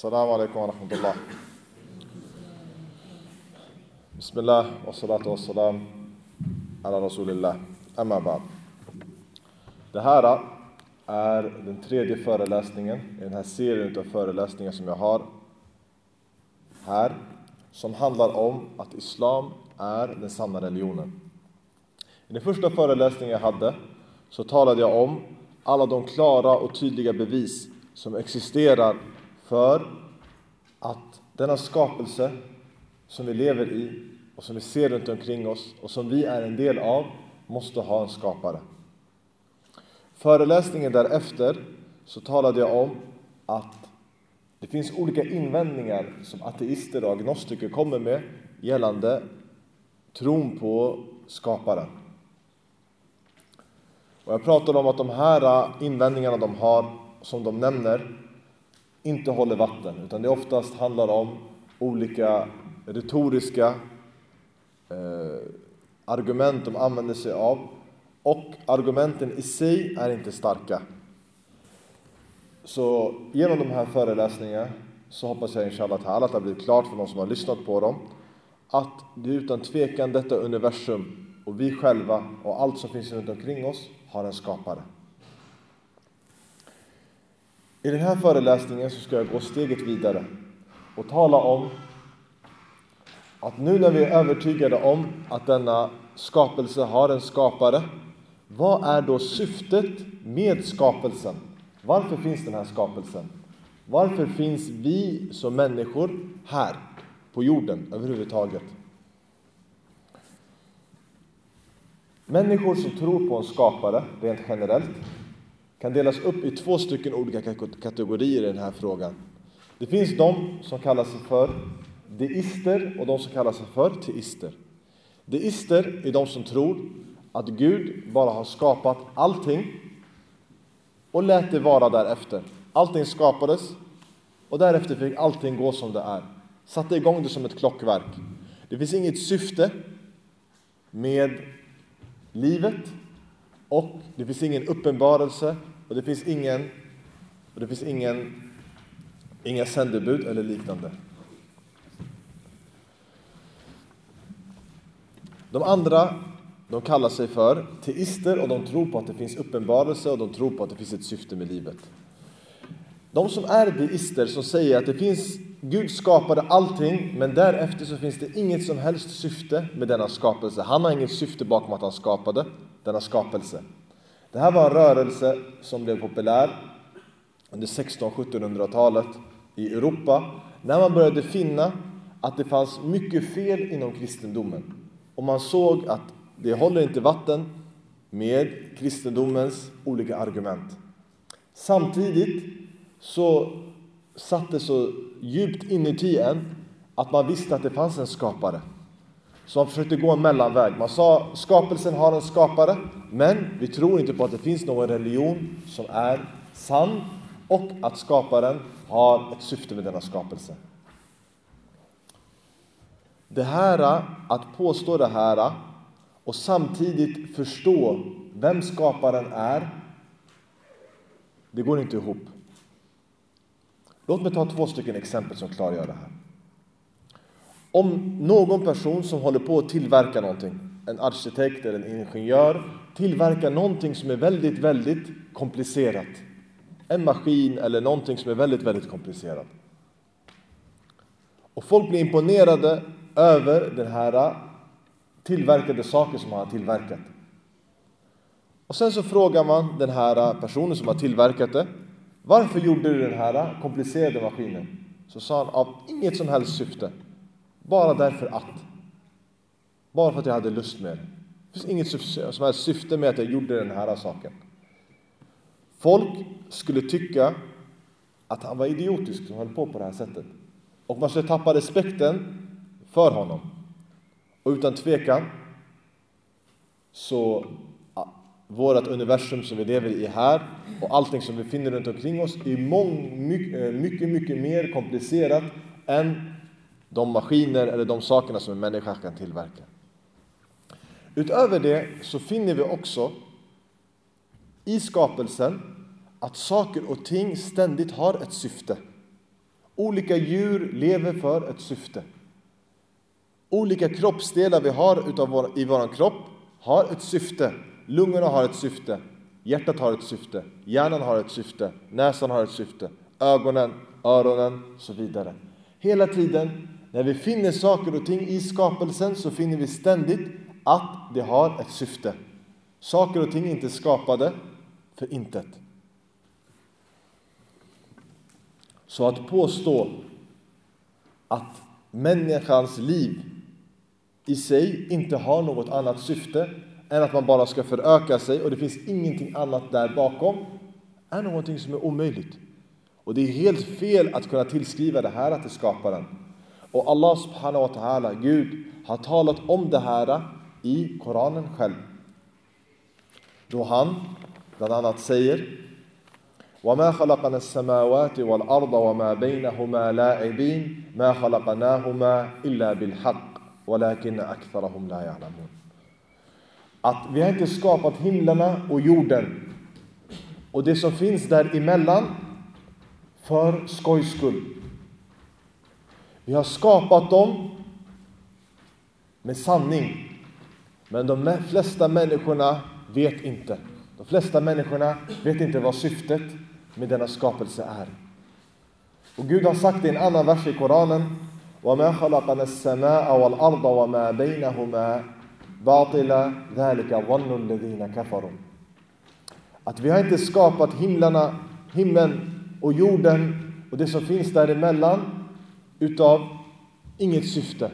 Assalamu alaikum wa rahmatullah. Bismillah wa salatu wa salam ala rasulillah. Amma ba'd. Det här är den tredje föreläsningen i den här serien av föreläsningar som jag har här, som handlar om att islam är den sanna religionen. I den första föreläsningen jag hade så talade jag om alla de klara och tydliga bevis som existerar för att denna skapelse som vi lever i och som vi ser runt omkring oss och som vi är en del av måste ha en skapare. Föreläsningen därefter så talade jag om att det finns olika invändningar som ateister och agnostiker kommer med gällande tron på skaparen. Och jag pratade om att de här invändningarna de har, som de nämner, inte håller vatten, utan det oftast handlar om olika retoriska argument de använder sig av, och argumenten i sig är inte starka. Så genom de här föreläsningarna så hoppas jag inshallah att det har blivit klart för de som har lyssnat på dem att det utan tvekan detta universum och vi själva och allt som finns runt omkring oss har en skapare. I den här föreläsningen så ska jag gå steget vidare och tala om att nu när vi är övertygade om att denna skapelse har en skapare, vad är då syftet med skapelsen? Varför finns den här skapelsen? Varför finns vi som människor här på jorden överhuvudtaget? Människor som tror på en skapare, rent generellt, kan delas upp i två stycken olika kategorier i den här frågan. Det finns de som kallar sig för deister och de som kallar sig för teister. Deister är de som tror att Gud bara har skapat allting och lät det vara därefter. Allting skapades och därefter fick allting gå som det är. Satte igång det som ett klockverk. Det finns inget syfte med livet och det finns ingen uppenbarelse och det finns inga sändebud eller liknande. De andra, de kallar sig för teister och de tror på att det finns uppenbarelse och de tror på att det finns ett syfte med livet. De som är deister som säger att det finns, Gud skapade allting men därefter så finns det inget som helst syfte med denna skapelse. Han har inget syfte bakom att han skapade denna skapelse. Det här var en rörelse som blev populär under 1600-1700-talet i Europa när man började finna att det fanns mycket fel inom kristendomen. Och man såg att det håller inte vatten med kristendomens olika argument. Samtidigt så satt det så djupt inuti en att man visste att det fanns en skapare. Så man försökte gå en mellanväg. Man sa skapelsen har en skapare, men vi tror inte på att det finns någon religion som är sann och att skaparen har ett syfte med denna skapelse. Det här, att påstå det här och samtidigt förstå vem skaparen är, det går inte ihop. Låt mig ta 2 stycken exempel som klargör det här. Om någon person som håller på att tillverka någonting, en arkitekt eller en ingenjör, tillverkar någonting som är väldigt, väldigt komplicerat. En maskin eller någonting som är väldigt, väldigt komplicerat. Och folk blir imponerade över den här tillverkade saker som han har tillverkat. Och sen så frågar man den här personen som har tillverkat det: varför gjorde du den här komplicerade maskinen? Så sa han: av inget som helst syfte. Bara därför att. Bara för att jag hade lust med det. Det finns inget som helst syfte med att jag gjorde den här saken. Folk skulle tycka att han var idiotisk som höll på det här sättet. Och man skulle tappa respekten för honom. Och utan tvekan så vårt universum som vi lever i här och allting som vi finner runt omkring oss är mycket mer komplicerat än de maskiner eller de sakerna som en människa kan tillverka. Utöver det så finner vi också i skapelsen att saker och ting ständigt har ett syfte. Olika djur lever för ett syfte. Olika kroppsdelar vi har i vår kropp har ett syfte. Lungorna har ett syfte. Hjärtat har ett syfte. Hjärnan har ett syfte. Näsan har ett syfte. Ögonen, öronen och så vidare. Hela tiden när vi finner saker och ting i skapelsen så finner vi ständigt att det har ett syfte. Saker och ting är inte skapade för intet. Så att påstå att människans liv i sig inte har något annat syfte än att man bara ska föröka sig och det finns ingenting annat där bakom är någonting som är omöjligt. Och det är helt fel att kunna tillskriva det här till skaparen. Och Allah subhanahu wa ta'ala, Gud, har talat om det här i Koranen själv. Då han bland annat säger وَمَا خَلَقَنَا السَّمَاوَاتِ وَالْأَرْضَ وَمَا بَيْنَهُمَا لَاعِبِينَ مَا خَلَقَنَاهُمَا إِلَّا بِالْحَقِّ وَلَكِنَّ أَكْثَرَهُمْ لَا يَعْلَمُونَ. Att vi har inte skapat himlarna och jorden och det som finns däremellan för skojs skull. Vi har skapat dem med sanning. Men de flesta människorna vet inte. De flesta människorna vet inte vad syftet med denna skapelse är. Och Gud har sagt i en annan vers i Koranen وَمَا خَلَقَنَا السَّمَاءَ وَالْأَرْضَ وَمَا بَيْنَهُمَا بَاطِلًا ذَلِكَ ظَنُّ الَّذِينَ كَفَرُوا. Att vi har inte skapat himlen och jorden och det som finns däremellan utav inget syfte.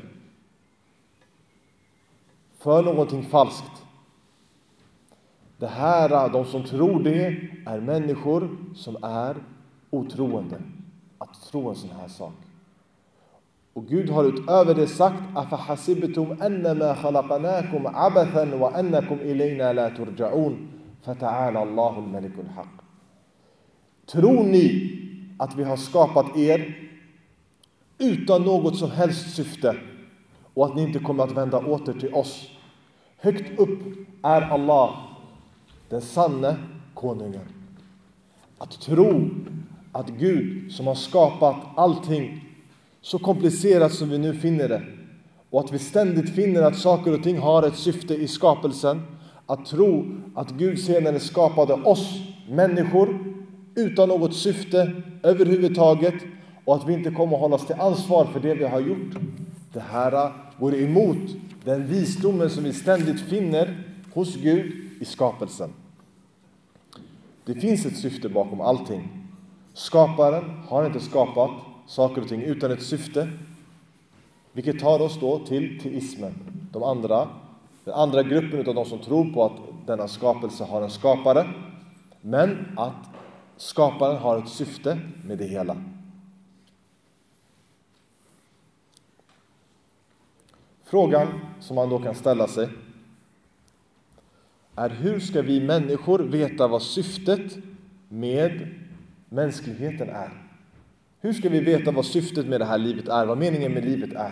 För någonting falskt. Det här, de som tror det, är människor som är otroende. Att tro en sån här sak. Och Gud har utöver det sagt أَفَحَسِبْتُمْ أَنَّمَا خَلَقَنَاكُمْ عَبَثًا وَأَنَّكُمْ إِلَيْنَا لَا تُرْجَعُونَ فَتَعَالَى اللَّهُ الْمَلِكُ الْحَقِّ. Tror ni att vi har skapat er utan något som helst syfte och att ni inte kommer att vända åter till oss? Högt upp är Allah, den sanne konungen. Att tro att Gud som har skapat allting så komplicerat som vi nu finner det och att vi ständigt finner att saker och ting har ett syfte i skapelsen, att tro att Gud senare skapade oss människor utan något syfte överhuvudtaget och att vi inte kommer att hållas till ansvar för det vi har gjort. Det här går emot den visdomen som vi ständigt finner hos Gud i skapelsen. Det finns ett syfte bakom allting. Skaparen har inte skapat saker och ting utan ett syfte. Vilket tar oss då till teismen. Den andra gruppen av de som tror på att denna skapelse har en skapare. Men att skaparen har ett syfte med det hela. Frågan som man då kan ställa sig är: hur ska vi människor veta vad syftet med mänskligheten är? Hur ska vi veta vad syftet med det här livet är? Vad meningen med livet är?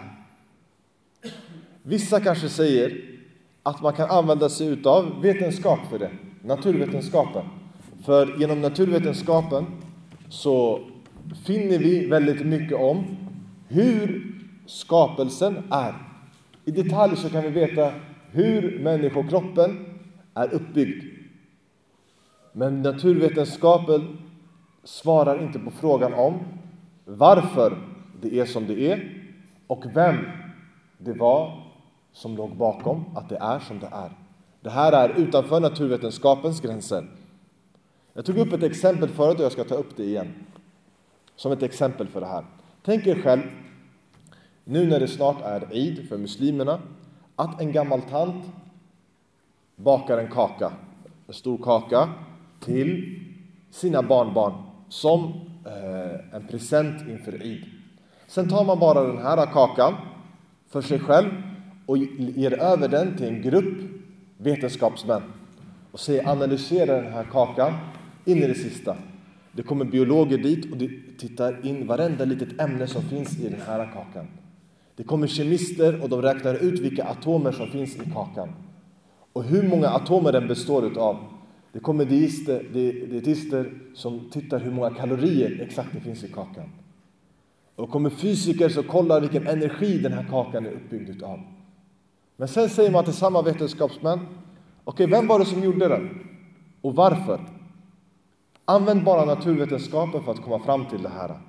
Vissa kanske säger att man kan använda sig av vetenskap för det. Naturvetenskapen. För genom naturvetenskapen så finner vi väldigt mycket om hur skapelsen är. I detalj så kan vi veta hur människokroppen är uppbyggd. Men naturvetenskapen svarar inte på frågan om varför det är som det är och vem det var som låg bakom att det är som det är. Det här är utanför naturvetenskapens gränser. Jag tog upp ett exempel förut och jag ska ta upp det igen. Som ett exempel för det här. Tänk er själv, nu när det snart är Eid för muslimerna, att en gammal tant bakar en kaka, en stor kaka, till sina barnbarn som en present inför Eid. Sen tar man bara den här kakan för sig själv och ger över den till en grupp vetenskapsmän och säger: analysera den här kakan in i det sista. Det kommer biologer dit och de tittar in varenda litet ämne som finns i den här kakan. Det kommer kemister och de räknar ut vilka atomer som finns i kakan. Och hur många atomer den består utav. Det kommer dietister som tittar hur många kalorier exakt det finns i kakan. Och kommer fysiker så kollar vilken energi den här kakan är uppbyggd utav. Men sen säger man till samma vetenskapsmän, okej, vem var det som gjorde den? Och varför? Använd bara naturvetenskapen för att komma fram till det här.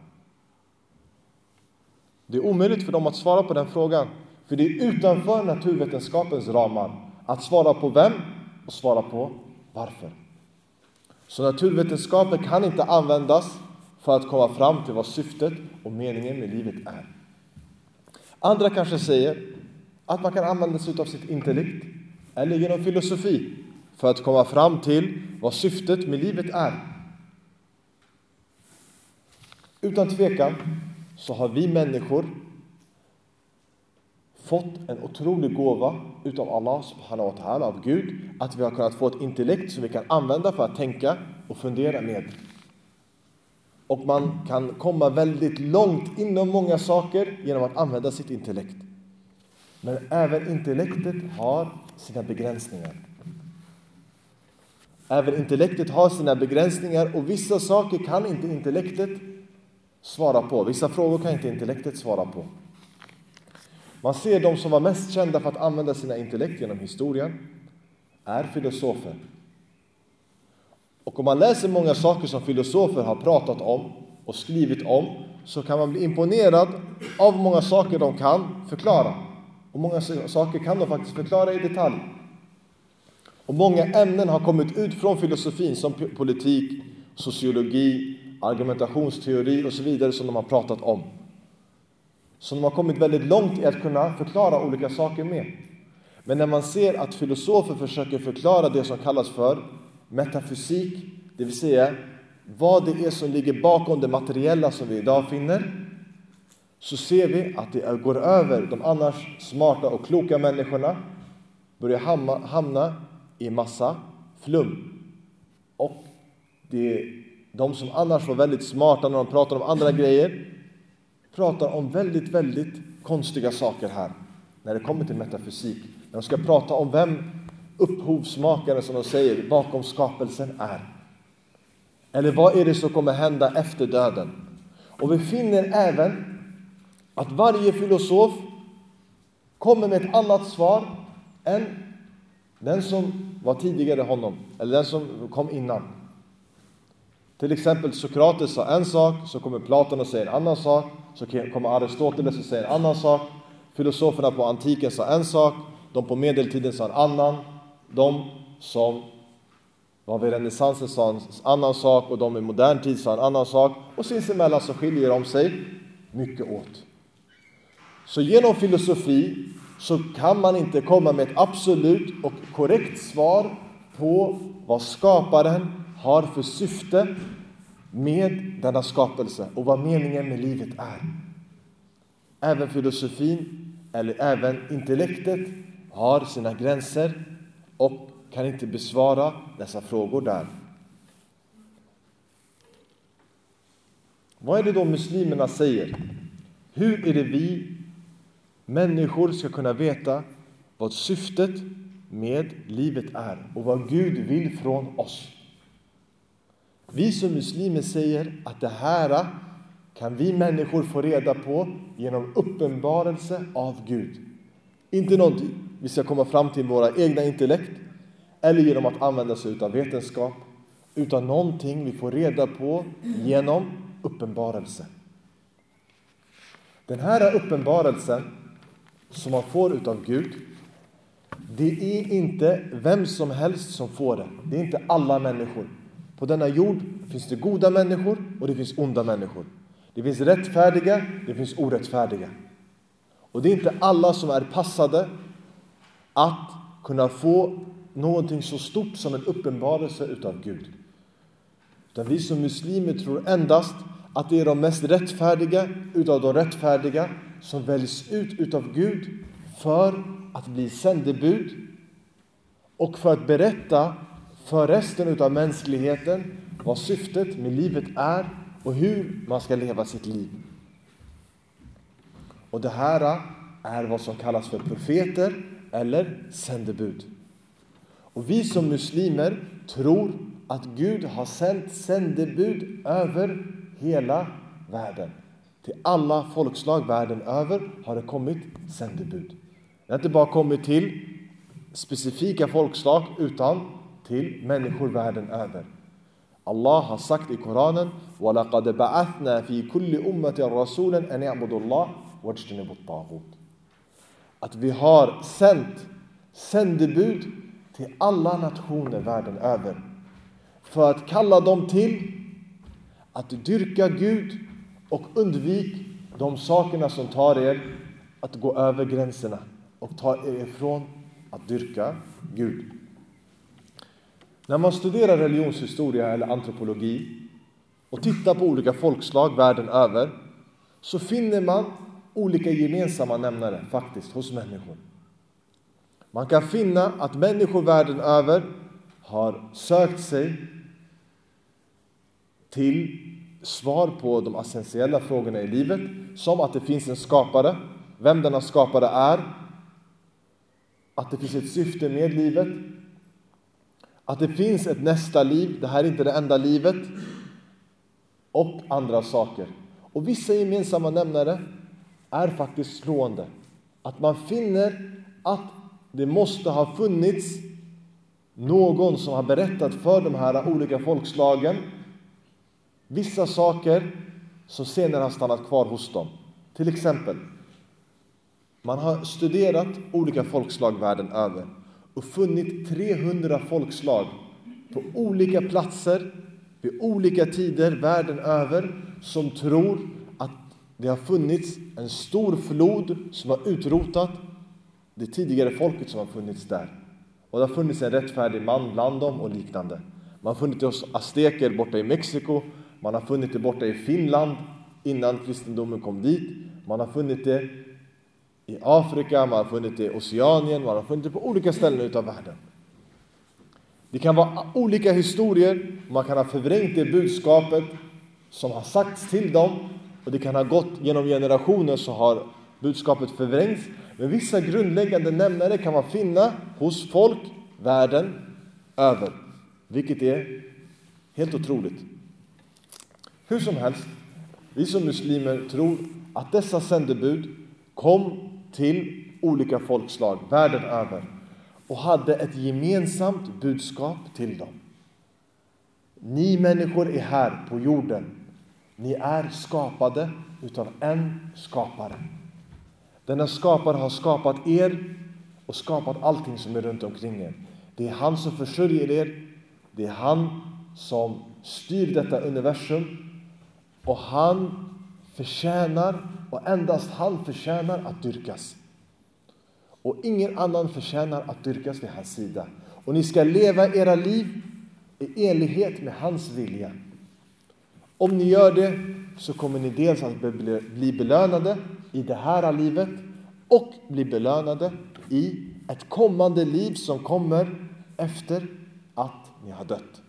Det är omöjligt för dem att svara på den frågan. För det är utanför naturvetenskapens ramar att svara på vem och svara på varför. Så naturvetenskapen kan inte användas för att komma fram till vad syftet och meningen med livet är. Andra kanske säger att man kan använda sig av sitt intellekt eller genom filosofi för att komma fram till vad syftet med livet är. Utan tvekan så har vi människor fått en otrolig gåva utav Allah subhanahu wa ta'ala, av Gud, att vi har kunnat få ett intellekt som vi kan använda för att tänka och fundera med. Och man kan komma väldigt långt inom många saker genom att använda sitt intellekt. Men även intellektet har sina begränsningar. Även intellektet har sina begränsningar, och vissa saker kan inte intellektet svara på. Vissa frågor kan inte intellektet svara på. Man ser de som var mest kända för att använda sina intellekt genom historien är filosofer. Och om man läser många saker som filosofer har pratat om och skrivit om, så kan man bli imponerad av många saker de kan förklara. Och många saker kan de faktiskt förklara i detalj. Och många ämnen har kommit ut från filosofin, som politik, sociologi, argumentationsteori och så vidare, som de har pratat om. Så de har kommit väldigt långt i att kunna förklara olika saker med. Men när man ser att filosofer försöker förklara det som kallas för metafysik, det vill säga vad det är som ligger bakom det materiella som vi idag finner, så ser vi att det går över de annars smarta och kloka människorna, börjar hamna i massa flum. Och de som annars var väldigt smarta när de pratar om andra grejer, pratar om väldigt, väldigt konstiga saker här när det kommer till metafysik. När de ska prata om vem upphovsmakaren, som de säger, bakom skapelsen är. Eller vad är det som kommer hända efter döden? Och vi finner även att varje filosof kommer med ett annat svar än den som var tidigare honom, eller den som kom innan. Till exempel Sokrates sa en sak, så kommer Platon och säger en annan sak, så kommer Aristoteles och säger en annan sak. Filosoferna på antiken sa en sak, de på medeltiden sa en annan, de som var vid renässansen sa en annan sak, och de i modern tid sa en annan sak, och sinsemellan så skiljer de sig mycket åt. Så genom filosofi så kan man inte komma med ett absolut och korrekt svar på vad skaparen har för syfte med denna skapelse och vad meningen med livet är. Även filosofin eller även intellektet har sina gränser och kan inte besvara dessa frågor där. Vad är det då muslimerna säger? Hur är det vi människor ska kunna veta vad syftet med livet är och vad Gud vill från oss? Vi som muslimer säger att det här kan vi människor få reda på genom uppenbarelse av Gud. Inte någonting vi ska komma fram till våra egna intellekt eller genom att använda sig av vetenskap, utan någonting vi får reda på genom uppenbarelse. Den här uppenbarelsen som man får utav Gud, det är inte vem som helst som får det. Det är inte alla människor. På denna jord finns det goda människor och det finns onda människor. Det finns rättfärdiga, det finns orättfärdiga. Och det är inte alla som är passade att kunna få någonting så stort som en uppenbarelse utav Gud. Utan vi som muslimer tror endast att det är de mest rättfärdiga utav de rättfärdiga som väljs ut utav Gud för att bli sändebud och för att berätta för resten utav mänskligheten vad syftet med livet är och hur man ska leva sitt liv. Och det här är vad som kallas för profeter eller sändebud. Och vi som muslimer tror att Gud har sänt sändebud över hela världen. Till alla folkslag världen över har det kommit sändebud. Det har inte bara kommit till specifika folkslag utan till människor världen över. Allah har sagt i Koranen: وَلَقَدْ بَعَثْنَا فِي كُلِّ أُمَّةٍ رَسُولًا أَنْ يَعْبُدُوا اللَّهَ وَاجْتَنِبُوا الطَّاغُوتَ. Att vi har sänt sändebud till alla nationer världen över för att kalla dem till att dyrka Gud och undvik de sakerna som tar er att gå över gränserna och ta er ifrån att dyrka Gud. När man studerar religionshistoria eller antropologi och tittar på olika folkslag världen över så finner man olika gemensamma nämnare faktiskt hos människor. Man kan finna att människor världen över har sökt sig till svar på de essentiella frågorna i livet, som att det finns en skapare, vem denna skapare är, att det finns ett syfte med livet, att det finns ett nästa liv, det här är inte det enda livet, och andra saker. Och vissa gemensamma nämnare är faktiskt slående. Att man finner att det måste ha funnits någon som har berättat för de här olika folkslagen vissa saker som senare har stannat kvar hos dem. Till exempel, man har studerat olika folkslag världen över och funnit 300 folkslag på olika platser vid olika tider världen över som tror att det har funnits en stor flod som har utrotat det tidigare folket som har funnits där. Och det har funnits en rättfärdig man bland dem och liknande. Man har funnit det hos azteker borta i Mexiko. Man har funnit det borta i Finland innan kristendomen kom dit. Man har funnit det i Afrika, man har funnit det i Oceanien, man har funnit det på olika ställen utav världen. Det kan vara olika historier, man kan ha förvrängt det budskapet som har sagts till dem, och det kan ha gått genom generationer så har budskapet förvrängts. Men vissa grundläggande nämnare kan man finna hos folk världen över, vilket är helt otroligt. Hur som helst, vi som muslimer tror att dessa sändebud kom till olika folkslag världen över och hade ett gemensamt budskap till dem. Ni människor är här på jorden. Ni är skapade utav en skapare. Denna skapare har skapat er och skapat allting som är runt omkring er. Det är han som försörjer er. Det är han som styr detta universum. Och han förtjänar, och endast han förtjänar att dyrkas. Och ingen annan förtjänar att dyrkas vid hans sida. Och ni ska leva era liv i enlighet med hans vilja. Om ni gör det så kommer ni dels att bli belönade i det här livet och bli belönade i ett kommande liv som kommer efter att ni har dött.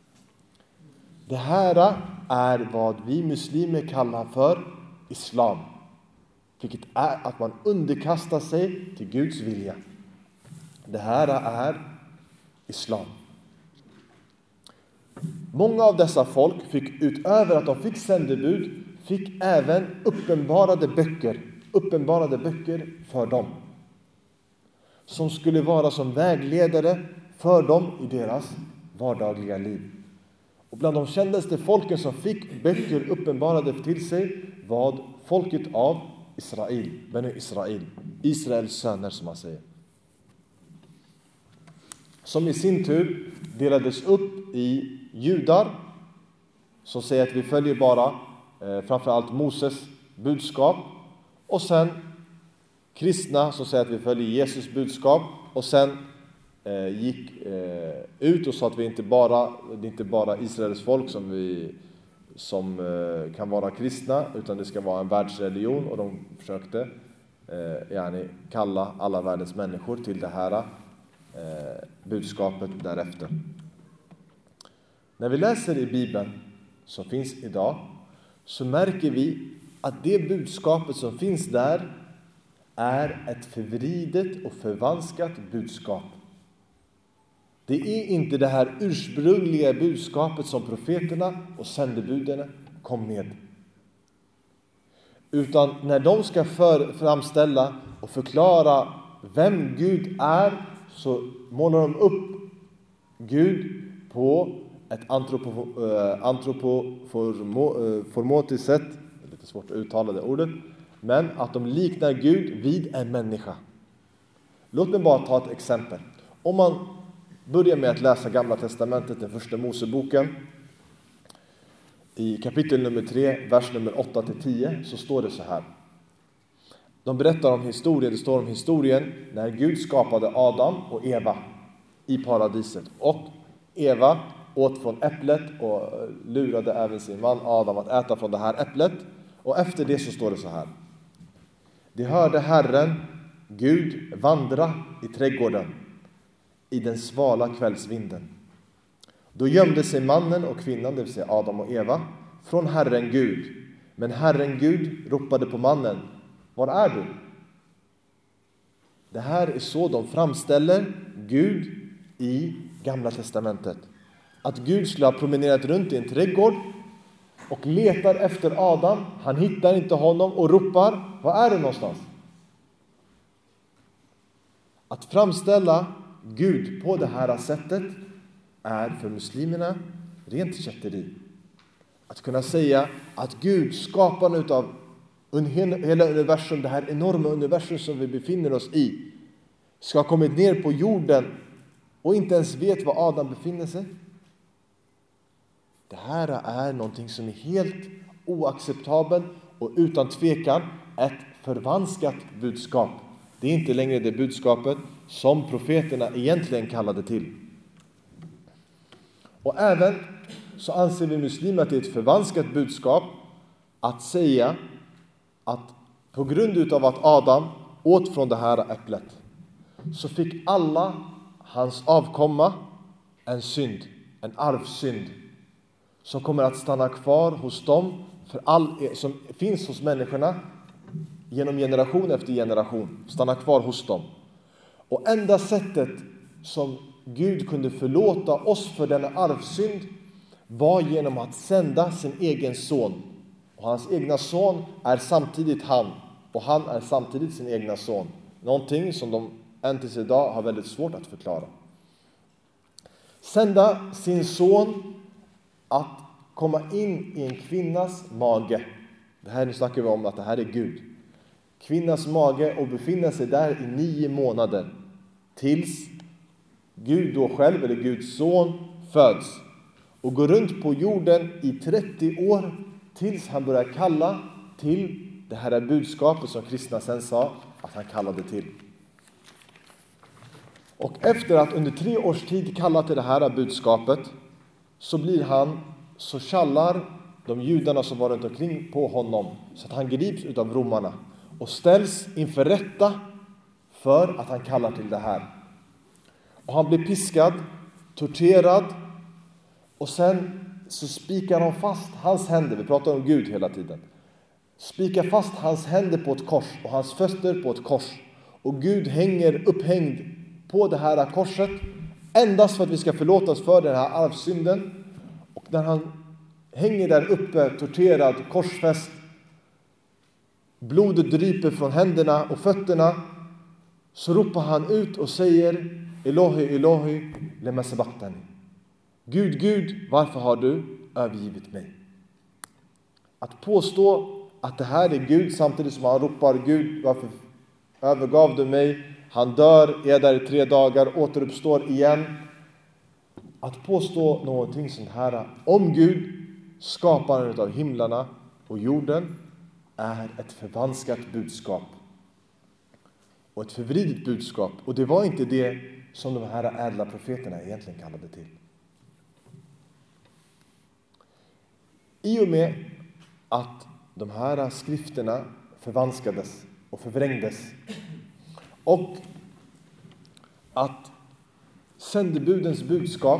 Det här är vad vi muslimer kallar för islam. Vilket är att man underkastar sig till Guds vilja. Det här är islam. Många av dessa folk fick, utöver att de fick sändebud, fick även uppenbarade böcker för dem. Som skulle vara som vägledare för dem i deras vardagliga liv. Och bland de kändaste folken som fick böcker uppenbarade till sig var folket av Israel, Benu Israel, Israels söner som man säger. Som i sin tur delades upp i judar som säger att vi följer bara framförallt Moses budskap, och sen kristna som säger att vi följer Jesus budskap, och sen gick ut och sa att det är inte bara Israels folk som kan vara kristna, utan det ska vara en världsreligion, och de försökte kalla alla världens människor till det här budskapet därefter. När vi läser i Bibeln som finns idag så märker vi att det budskapet som finns där är ett förvridet och förvanskat budskap. Det är inte det här ursprungliga budskapet som profeterna och sändebuden kom med. Utan när de ska framställa och förklara vem Gud är, så målar de upp Gud på ett antropoformatiskt sätt. Det är lite svårt att uttala det ordet. Men att de liknar Gud vid en människa. Låt mig bara ta ett exempel. Om man börjar med att läsa Gamla testamentet, den första Moseboken. I kapitel nummer 3, vers nummer 8-10, så står det så här. De berättar om historien, det står om historien när Gud skapade Adam och Eva i paradiset. Och Eva åt från äpplet och lurade även sin man Adam att äta från det här äpplet. Och efter det så står det så här. De hörde Herren, Gud, vandra i trädgården i den svala kvällsvinden. Då gömde sig mannen och kvinnan, det vill säga Adam och Eva, från Herren Gud. Men Herren Gud ropade på mannen, var är du? Det här är så de framställer Gud i Gamla testamentet. Att Gud skulle ha promenerat runt i en trädgård och letar efter Adam. Han hittar inte honom och ropar, var är du någonstans? Att framställa Gud på det här sättet är för muslimerna rent kätteri. Att kunna säga att Gud, skaparen utav hela universum, det här enorma universum som vi befinner oss i, ska ha kommit ner på jorden och inte ens vet var Adam befinner sig. Det här är någonting som är helt oacceptabelt och utan tvekan ett förvanskat budskap. Det är inte längre det budskapet som profeterna egentligen kallade till. Och även så anser vi muslimer att det är ett förvanskat budskap att säga att på grund utav att Adam åt från det här äpplet så fick alla hans avkomma en synd, en arvsynd som kommer att stanna kvar hos dem för som finns hos människorna genom generation efter generation, stanna kvar hos dem. Och enda sättet som Gud kunde förlåta oss för denna arvsynd var genom att sända sin egen son. Och hans egna son är samtidigt han, och han är samtidigt sin egna son. Någonting som de än tills idag har väldigt svårt att förklara. Sända sin son att komma in i en kvinnas mage. Det här, nu snackar vi om att det här är Gud. Kvinnas mage och befinna sig där i 9 månader. Tills Gud då själv, eller Guds son, föds. Och går runt på jorden i 30 år tills han börjar kalla till det här budskapet som kristna sen sa att han kallade till. Och efter att under 3 års tid kalla till det här budskapet så blir han, så kallar de judarna som var runt omkring på honom så att han grips utav romarna och ställs inför rätta för att han kallar till det här. Och han blir piskad, torterad och sen så spikar de fast hans händer. Vi pratar om Gud hela tiden. Spikar fast hans händer på ett kors och hans fötter på ett kors. Och Gud hänger upphängd på det här korset endast för att vi ska förlåtas för den här arvsynden. Och när han hänger där uppe, torterad, korsfäst, blodet dryper från händerna och fötterna, så ropar han ut och säger Elohi, Elohi, lema sabachthani. Gud, Gud, varför har du övergivit mig? Att påstå att det här är Gud samtidigt som han ropar Gud, varför övergav du mig? Han dör, är där i 3 dagar, återuppstår igen. Att påstå någonting sånt här om Gud, skaparen av himlarna och jorden, är ett förvanskat budskap. Och ett förvridet budskap. Och det var inte det som de här ädla profeterna egentligen kallade till. I och med att de här skrifterna förvanskades och förvrängdes och att sändebudens budskap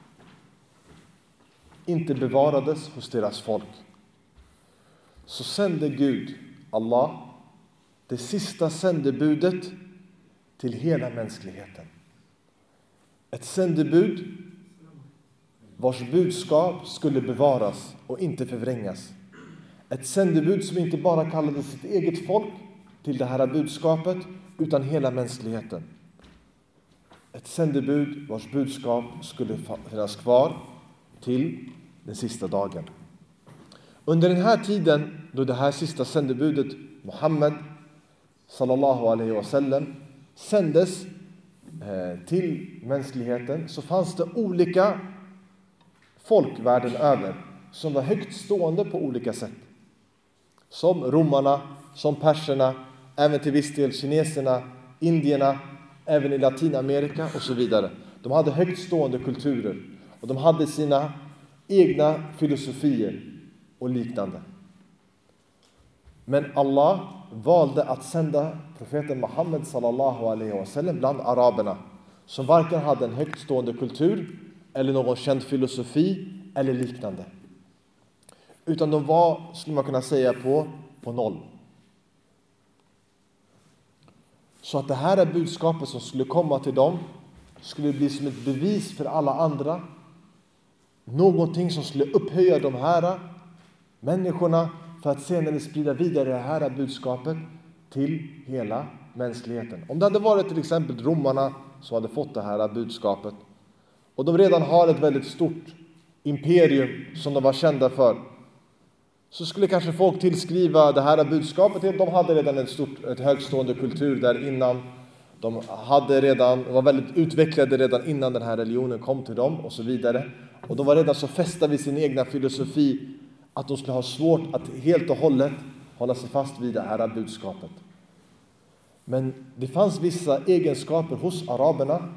inte bevarades hos deras folk, så sände Gud, Allah, det sista sändebudet till hela mänskligheten. Ett sändebud vars budskap skulle bevaras och inte förvrängas. Ett sändebud som inte bara kallade sitt eget folk till det här budskapet, utan hela mänskligheten. Ett sändebud vars budskap skulle finnas kvar till den sista dagen. Under den här tiden då det här sista sändebudet, Muhammed sallallahu alaihi wasallam, sändes till mänskligheten, så fanns det olika folk världen över som var högt stående på olika sätt. Som romarna, som perserna, även till viss del kineserna, indierna, även i Latinamerika och så vidare. De hade högt stående kulturer och de hade sina egna filosofier och liknande. Men Allah valde att sända profeten Muhammed sallallahu alaihi wasallam bland araberna, som varken hade en högt stående kultur eller någon känd filosofi eller liknande. Utan de var, skulle man kunna säga, på noll. Så att det här budskapet som skulle komma till dem skulle bli som ett bevis för alla andra. Någonting som skulle upphöja de här människorna för att senare sprida vidare det här budskapet till hela mänskligheten. Om det hade varit till exempel romarna som hade fått det här budskapet och de redan har ett väldigt stort imperium som de var kända för, så skulle kanske folk tillskriva det här budskapet till. De hade redan ett högstående kultur där innan. De var väldigt utvecklade redan innan den här religionen kom till dem och så vidare. Och de var redan så fästa vid sin egna filosofi att de skulle ha svårt att helt och hållet hålla sig fast vid det här budskapet. Men det fanns vissa egenskaper hos araberna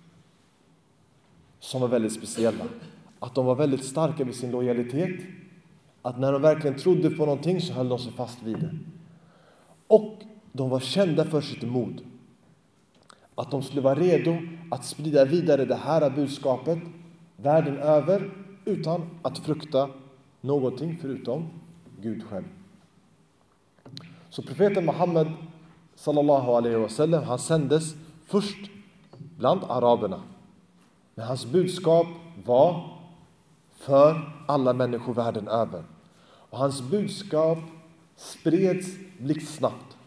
som var väldigt speciella. Att de var väldigt starka vid sin lojalitet. Att när de verkligen trodde på någonting så höll de sig fast vid det. Och de var kända för sitt mod. Att de skulle vara redo att sprida vidare det här budskapet världen över utan att frukta någonting förutom Gud själv. Så profeten Muhammed sallallahu alaihi wasallam, han sändes först bland araberna. Men hans budskap var för alla människor världen över. Och hans budskap spreds blixtsnabbt.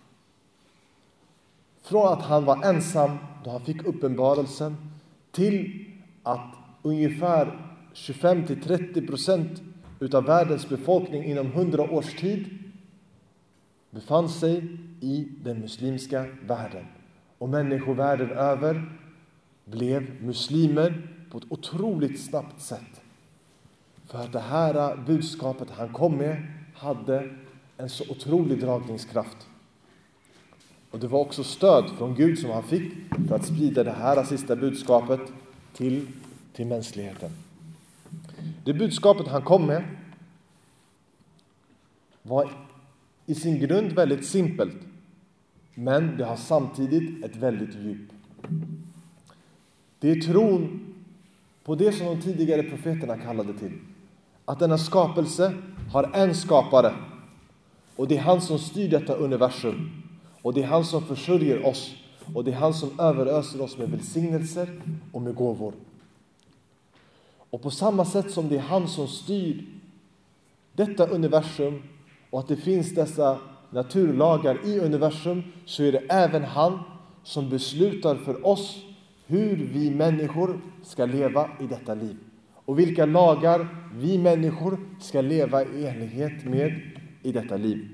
Från att han var ensam då han fick uppenbarelsen till att ungefär 25-30% utav världens befolkning inom 100 års tid befann sig i den muslimska världen. Och människor världen över blev muslimer på ett otroligt snabbt sätt. För att det här budskapet han kom med hade en så otrolig dragningskraft. Och det var också stöd från Gud som han fick för att sprida det här sista budskapet till mänskligheten. Det budskapet han kom med var i sin grund väldigt simpelt. Men det har samtidigt ett väldigt djup. Det är tron på det som de tidigare profeterna kallade till. Att denna skapelse har en skapare. Och det är han som styr detta universum. Och det är han som försörjer oss. Och det är han som överöser oss med välsignelser och med gåvor. Och på samma sätt som det är han som styr detta universum och att det finns dessa naturlagar i universum, så är det även han som beslutar för oss hur vi människor ska leva i detta liv. Och vilka lagar vi människor ska leva i enlighet med i detta liv.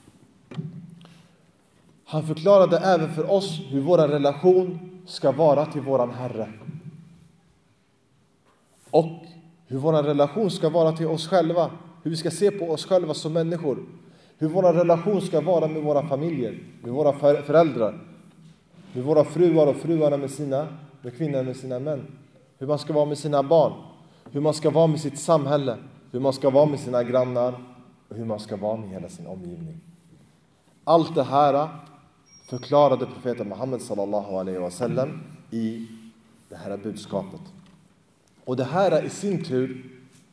Han förklarade även för oss hur vår relation ska vara till våran Herre. Och hur vår relation ska vara till oss själva. Hur vi ska se på oss själva som människor. Hur vår relation ska vara med våra familjer, med våra föräldrar, med våra fruar och fruarna med kvinnor med sina män. Hur man ska vara med sina barn. Hur man ska vara med sitt samhälle. Hur man ska vara med sina grannar. Och hur man ska vara med hela sin omgivning. Allt det här förklarade profeten Muhammed sallallahu alaihi wasallam i det här budskapet. Och det här är i sin tur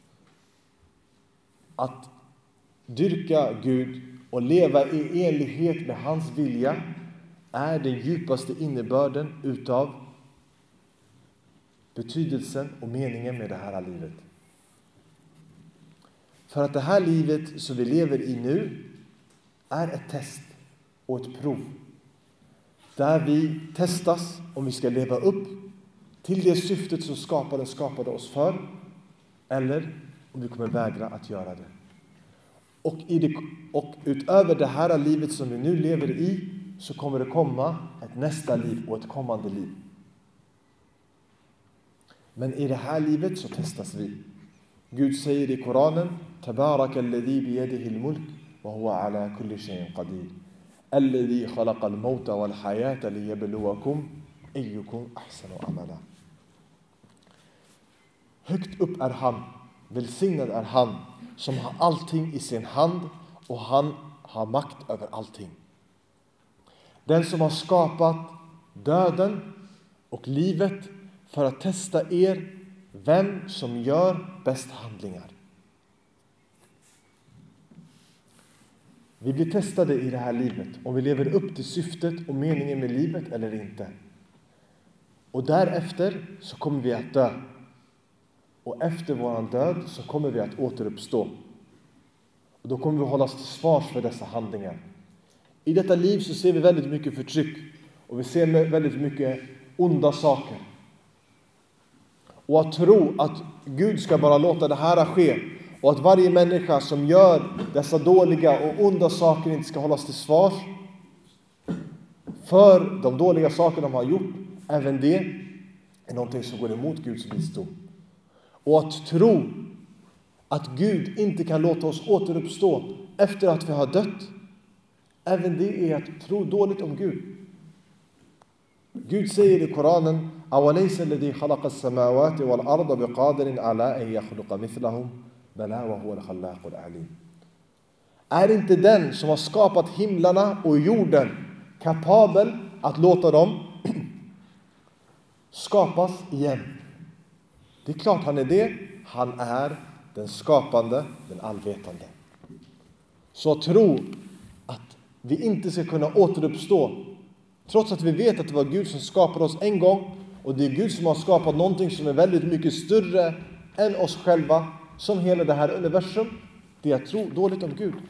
att dyrka Gud och leva i enlighet med hans vilja är den djupaste innebörden utav betydelsen och meningen med det här livet. För att det här livet som vi lever i nu är ett test och ett prov. Där vi testas om vi ska leva upp till det syftet som skaparen skapade oss för. Eller om vi kommer vägra att göra det. Och utöver det här livet som vi nu lever i så kommer det komma ett nästa liv och ett kommande liv. Men i det här livet så testas vi. Gud säger i Koranen: Tabaraka alladhi biyadihi al-mulk wa huwa ala kulli shay'in qadir. Alladhi khalaqa al-mauta wal hayata liyabluwakum ayyukum ahsanu amala. Högt upp är han, välsignad är han som har allting i sin hand och han har makt över allting. Den som har skapat döden och livet för att testa er vem som gör bäst handlingar. Vi blir testade i det här livet om vi lever upp till syftet och meningen med livet eller inte. Och därefter så kommer vi att dö. Och efter våran död så kommer vi att återuppstå. Och då kommer vi hållas till svars för dessa handlingar. I detta liv så ser vi väldigt mycket förtryck. Och vi ser väldigt mycket onda saker. Och att tro att Gud ska bara låta det här ske. Och att varje människa som gör dessa dåliga och onda saker inte ska hållas till svars för de dåliga saker de har gjort. Även det är någonting som går emot Guds visdom. Och att tro att Gud inte kan låta oss återuppstå efter att vi har dött. Även det är att tro dåligt om Gud. Gud säger i Koranen: "Awalaysa alladhi khalaqa as-samawati wal arda biqadirin ala an yakhluqa mithlahum bala wa huwa al-khallaqul alim." Är inte den som har skapat himlarna och jorden kapabel att låta dem skapas igen? Det är klart han är det. Han är den skapande, den allvetande. Så att tro att vi inte ska kunna återuppstå, trots att vi vet att det var Gud som skapade oss en gång, och det är Gud som har skapat någonting som är väldigt mycket större än oss själva, som hela det här universum, det är att tro dåligt om Gud.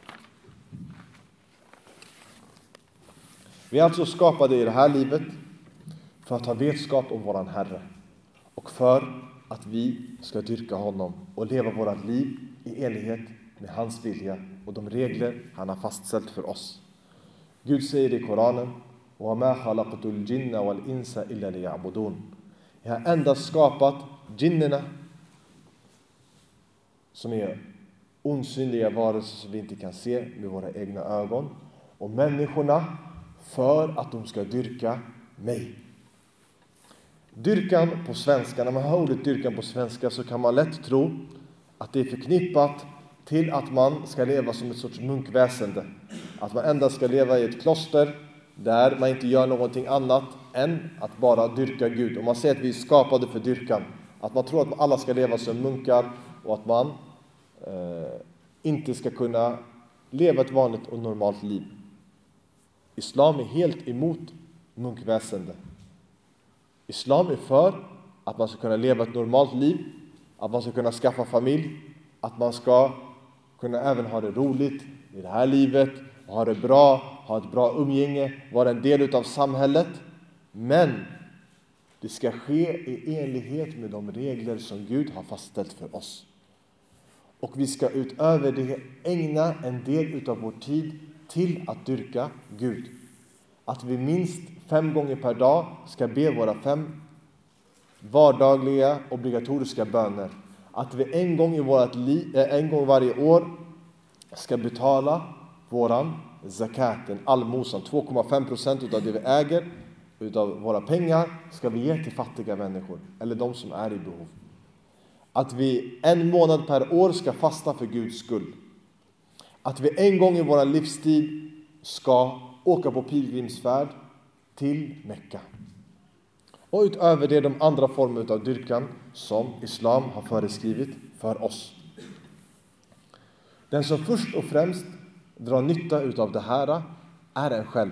Vi är alltså skapade i det här livet för att ha vetskap om våran Herre. Och för att vi ska dyrka honom och leva vårat liv i enlighet med hans vilja och de regler han har fastställt för oss. Gud säger i Koranen: وَمَا خَلَقْتُ الْجِنَّ وَالْإِنسَ إِلَّا لِيَعْبُدُونَ. Jag har endast skapat jinnerna, som är osynliga varelser som vi inte kan se med våra egna ögon, och människorna för att de ska dyrka mig. Dyrkan på svenska, när man hör ordet dyrkan på svenska så kan man lätt tro att det är förknippat till att man ska leva som ett sorts munkväsende. Att man endast ska leva i ett kloster där man inte gör någonting annat än att bara dyrka Gud. Och man säger att vi är skapade för dyrkan. Att man tror att alla ska leva som munkar och att man inte ska kunna leva ett vanligt och normalt liv. Islam är helt emot munkväsende. Islam är för att man ska kunna leva ett normalt liv, att man ska kunna skaffa familj, att man ska kunna även ha det roligt i det här livet, ha det bra, ha ett bra umgänge, vara en del av samhället. Men det ska ske i enlighet med de regler som Gud har fastställt för oss. Och vi ska utöver det ägna en del av vår tid till att dyrka Gud. Att vi minst 5 gånger per dag ska be våra 5 vardagliga obligatoriska böner. Att vi en gång varje år ska betala våran zakat, en allmosan, 2,5% av det vi äger, utav våra pengar ska vi ge till fattiga människor eller de som är i behov. Att vi 1 månad per år ska fasta för Guds skull. Att vi en gång i vår livstid ska åka på pilgrimsfärd till Mekka. Och utöver det de andra former av dyrkan som islam har föreskrivit för oss. Den som först och främst drar nytta utav det här är en själv.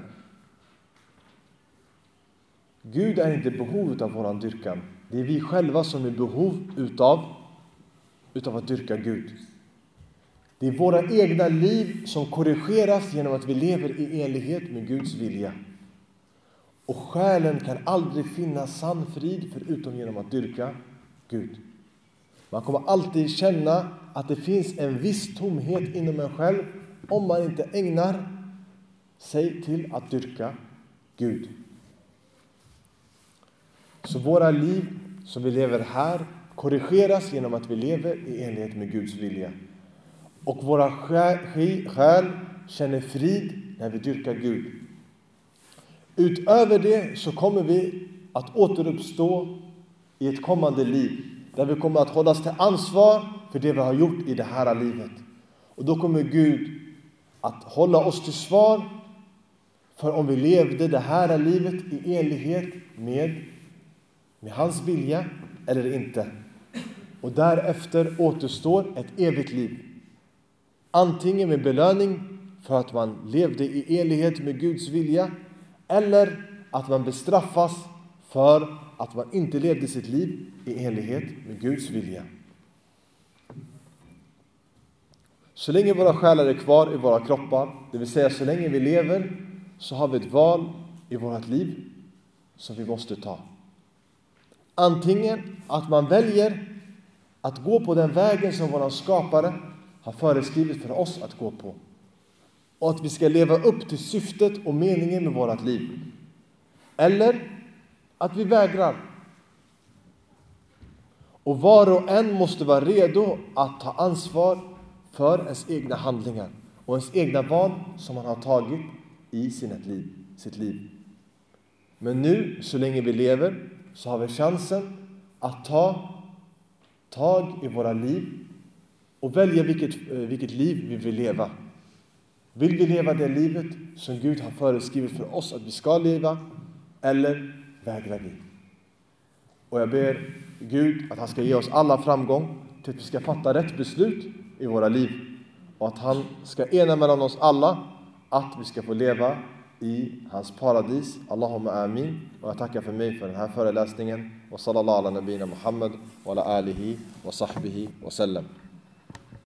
Gud är inte i behov av våran dyrkan. Det är vi själva som är i behov utav att dyrka Gud. Det är våra egna liv som korrigeras genom att vi lever i enlighet med Guds vilja. Och själen kan aldrig finna sann frid förutom genom att dyrka Gud. Man kommer alltid känna att det finns en viss tomhet inom en själv om man inte ägnar sig till att dyrka Gud. Så våra liv som vi lever här korrigeras genom att vi lever i enlighet med Guds vilja. Och våra själ känner frid när vi dyrkar Gud. Utöver det så kommer vi att återuppstå i ett kommande liv. Där vi kommer att hållas till ansvar för det vi har gjort i det här livet. Och då kommer Gud att hålla oss till svar för om vi levde det här livet i enlighet med hans vilja eller inte. Och därefter återstår ett evigt liv. Antingen med belöning för att man levde i enlighet med Guds vilja, eller att man bestraffas för att man inte levde sitt liv i enlighet med Guds vilja. Så länge våra själar är kvar i våra kroppar, det vill säga så länge vi lever, så har vi ett val i vårt liv som vi måste ta. Antingen att man väljer att gå på den vägen som vår skapare har föreskrivit för oss att gå på. Och att vi ska leva upp till syftet och meningen med vårt liv. Eller att vi vägrar. Och var och en måste vara redo att ta ansvar för ens egna handlingar och ens egna val som man har tagit i sitt liv. Men nu, så länge vi lever, så har vi chansen att ta tag i våra liv och välja vilket liv vi vill leva. Vill vi leva det livet som Gud har föreskrivit för oss att vi ska leva, eller vägrar vi? Och jag ber Gud att han ska ge oss alla framgång till att vi ska fatta rätt beslut i våra liv. Och att han ska ena mellan oss alla att vi ska få leva i hans paradis. Allahumma amin. Och jag tackar för mig för den här föreläsningen. Och sallallahu ala nabina Muhammad wa ala alihi wa sahbihi wa sallam.